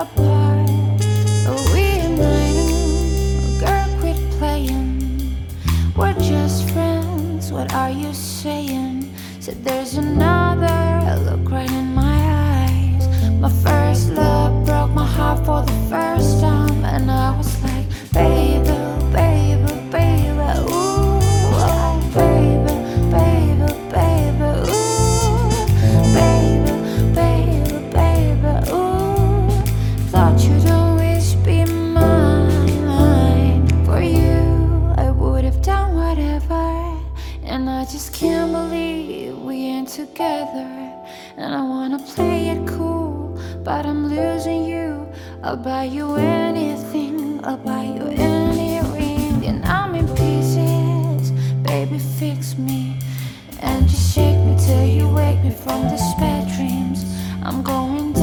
apart. But reuniting, girl, quit playing. We're just friends, what are you saying? Said there's another, look right in my eyes. My first love broke my heart for the first time, and I was like, baby, baby, baby, ooh, oh, baby, baby, baby, ooh, baby, baby, baby, ooh. Thought you'd always be mine. For you, I would have done whatever, and I just can't believe we ain't together. And I wanna play it cool, but I'm losing you. I'll buy you anything, I'll buy you any ring. And I'm in pieces, baby, fix me. And just shake me till you wake me from these bad dreams. I'm going down.